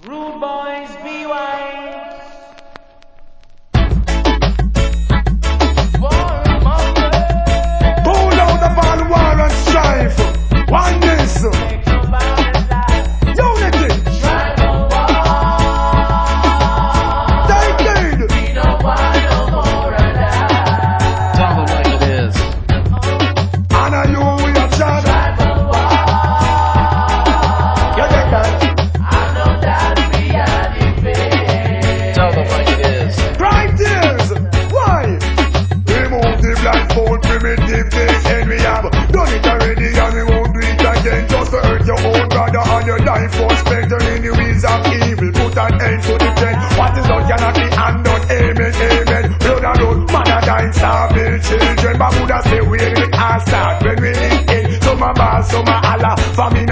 Rude boys, be wise. Pull out upon war and strife. Oneness. Unity. They did. We don't want no more of that. Tell them like it is. Honor you, we are Chad. Tribal war. You get that? I know that we are defeated. Tell them like it is. Cry tears. Why? Remove the blindfold, primitive things, and we have done it already, and we won't do it again. Just to hurt your own brother and your life force spectre in the wheels of evil. Put an end to the trend. What is done cannot be undone. Amen, amen. Blood and blood, mother dying, starving children. But Buddha say we will all start when we live in. Some a ball, some a Allah. For me,